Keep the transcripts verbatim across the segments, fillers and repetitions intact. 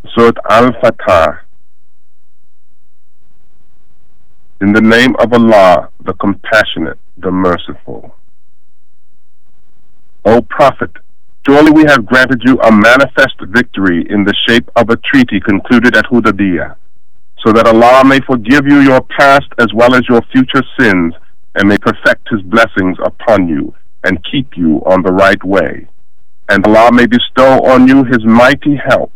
Surat Al-Fatah. In the name of Allah, the Compassionate, the Merciful. O Prophet, surely we have granted you a manifest victory in the shape of a treaty concluded at Hudaybiyah, so that Allah may forgive you your past as well as your future sins, and may perfect His blessings upon you, and keep you on the right way. And Allah may bestow on you His mighty help.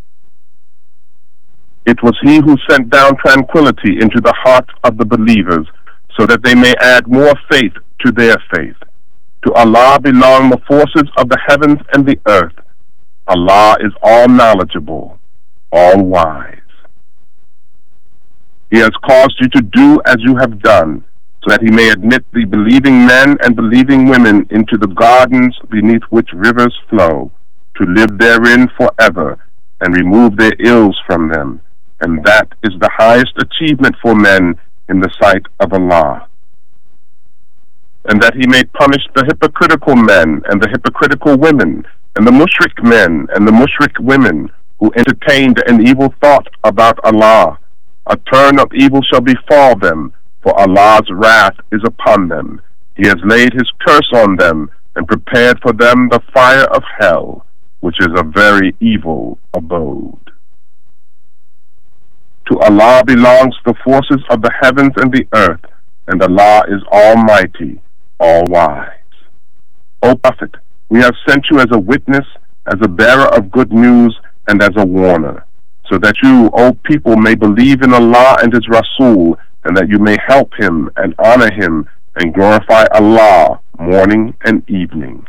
It was He who sent down tranquility into the hearts of the believers, so that they may add more faith to their faith. To Allah belong the forces of the heavens and the earth. Allah is all knowledgeable, all wise. He has caused you to do as you have done, so that He may admit the believing men and believing women into the gardens beneath which rivers flow, to live therein forever, and remove their ills from them. And that is the highest achievement for men in the sight of Allah. And that He may punish the hypocritical men and the hypocritical women, and the mushrik men and the mushrik women, who entertained an evil thought about Allah. A turn of evil shall befall them, for Allah's wrath is upon them. He has laid His curse on them, and prepared for them the fire of hell, which is a very evil abode. To Allah belongs the forces of the heavens and the earth, and Allah is almighty, all wise. O Prophet, we have sent you as a witness, as a bearer of good news, and as a warner, so that you, O people, may believe in Allah and His Rasul, and that you may help Him and honor Him and glorify Allah morning and evening.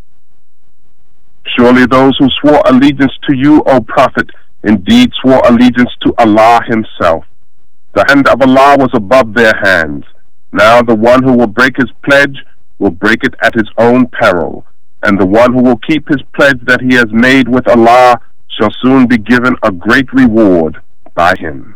Surely those who swore allegiance to you, O Prophet, indeed swore allegiance to Allah Himself. The hand of Allah was above their hands. Now the one who will break his pledge will break it at his own peril, and the one who will keep his pledge that he has made with Allah shall soon be given a great reward by Him.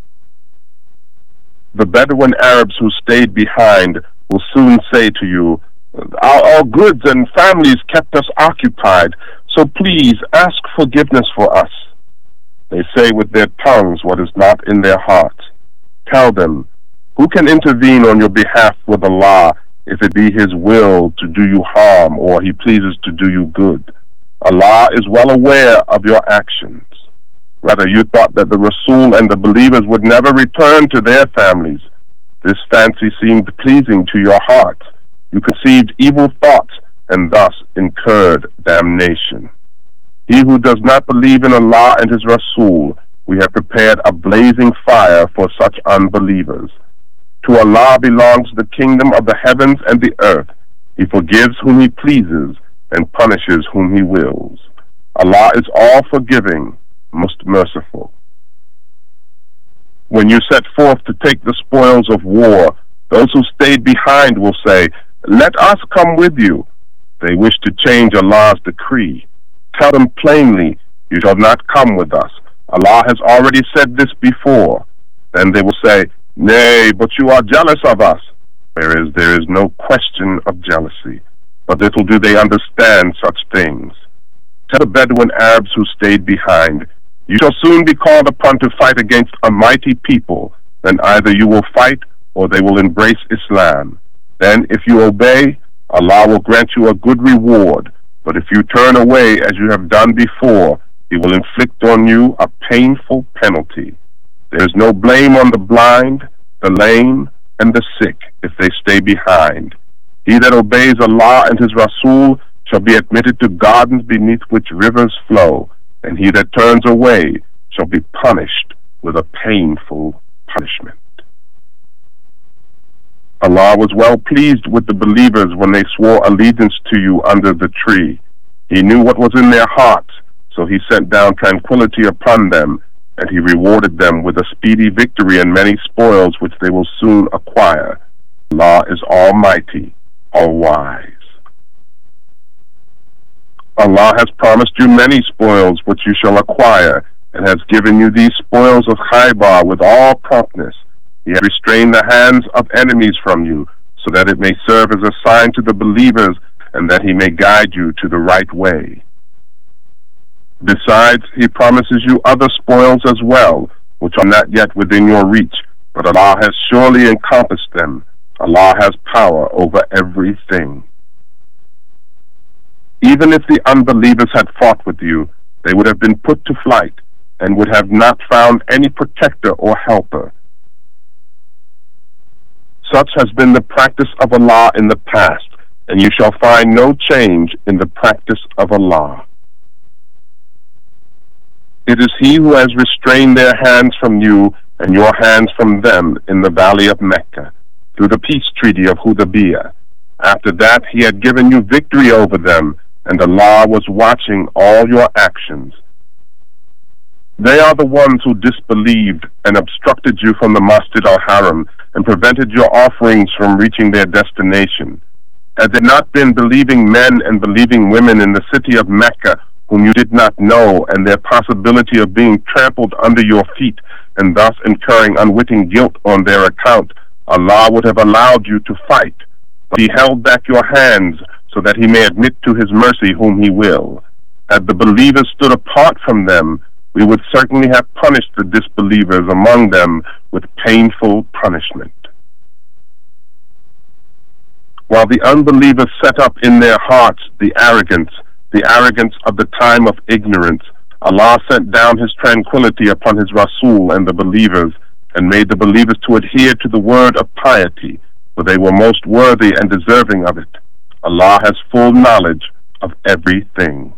The Bedouin Arabs who stayed behind will soon say to you, our, our goods and families kept us occupied, so please ask forgiveness for us. They say with their tongues what is not in their hearts. Tell them, who can intervene on your behalf with Allah if it be His will to do you harm or He pleases to do you good? Allah is well aware of your actions. Rather, you thought that the Rasul and the believers would never return to their families. This fancy seemed pleasing to your hearts. You conceived evil thoughts and thus incurred damnation. He who does not believe in Allah and His Rasul, we have prepared a blazing fire for such unbelievers. To Allah belongs the kingdom of the heavens and the earth. He forgives whom He pleases and punishes whom He wills. Allah is all forgiving, most merciful. When you set forth to take the spoils of war, those who stayed behind will say, let us come with you. They wish to change Allah's decree. Tell them plainly, you shall not come with us. Allah has already said this before. Then they will say, nay, but you are jealous of us. Whereas there is no question of jealousy, but little do they understand such things. Tell the Bedouin Arabs who stayed behind, you shall soon be called upon to fight against a mighty people. Then either you will fight or they will embrace Islam. Then if you obey, Allah will grant you a good reward. But if you turn away as you have done before, He will inflict on you a painful penalty. There is no blame on the blind, the lame, and the sick if they stay behind. He that obeys Allah and His Rasul shall be admitted to gardens beneath which rivers flow, and he that turns away shall be punished with a painful punishment. Allah was well pleased with the believers when they swore allegiance to you under the tree. He knew what was in their hearts, so He sent down tranquility upon them, and He rewarded them with a speedy victory and many spoils which they will soon acquire. Allah is almighty, all wise. Allah has promised you many spoils which you shall acquire, and has given you these spoils of Khaybar with all promptness. He has restrained the hands of enemies from you, so that it may serve as a sign to the believers, and that He may guide you to the right way. Besides, he promises you other spoils as well, which are not yet within your reach, but Allah has surely encompassed them. Allah has power over everything. Even if the unbelievers had fought with you, they would have been put to flight and would have not found any protector or helper. Such has been the practice of Allah in the past, and you shall find no change in the practice of Allah. It is He who has restrained their hands from you and your hands from them in the valley of Mecca, through the peace treaty of Hudaybiyah. After that, He had given you victory over them, and Allah was watching all your actions. They are the ones who disbelieved and obstructed you from the Masjid al-Haram and prevented your offerings from reaching their destination. Had there not been believing men and believing women in the city of Mecca whom you did not know, and their possibility of being trampled under your feet and thus incurring unwitting guilt on their account, Allah would have allowed you to fight. But He held back your hands so that He may admit to His mercy whom He will. Had the believers stood apart from them, we would certainly have punished the disbelievers among them with painful punishment. While the unbelievers set up in their hearts the arrogance, the arrogance of the time of ignorance, Allah sent down His tranquility upon His Rasul and the believers, and made the believers to adhere to the word of piety, for they were most worthy and deserving of it. Allah has full knowledge of everything.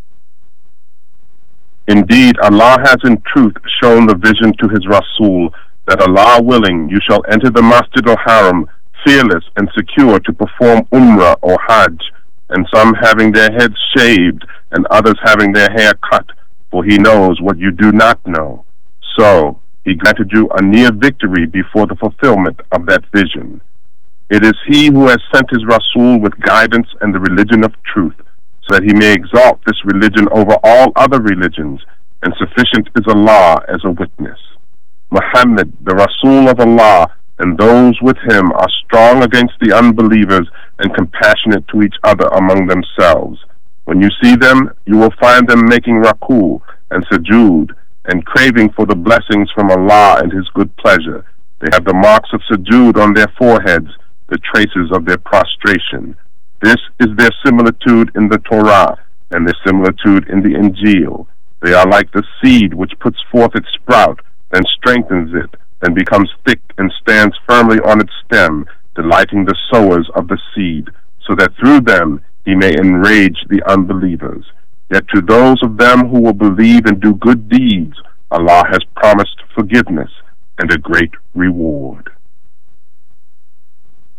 Indeed, Allah has in truth shown the vision to His Rasul, that Allah willing, you shall enter the Masjid al-Haram fearless and secure to perform Umrah or Hajj, and some having their heads shaved and others having their hair cut, for He knows what you do not know. So, He granted you a near victory before the fulfillment of that vision. It is He who has sent His Rasul with guidance and the religion of truth, so that He may exalt this religion over all other religions, and sufficient is Allah as a witness. Muhammad, the Rasul of Allah, and those with him are strong against the unbelievers and compassionate to each other among themselves. When you see them, you will find them making raku and sujood, and craving for the blessings from Allah and His good pleasure. They have the marks of sujood on their foreheads, the traces of their prostration. This is their similitude in the Torah, and their similitude in the Injil. They are like the seed which puts forth its sprout, then strengthens it, then becomes thick and stands firmly on its stem, delighting the sowers of the seed, so that through them He may enrage the unbelievers. Yet to those of them who will believe and do good deeds, Allah has promised forgiveness and a great reward.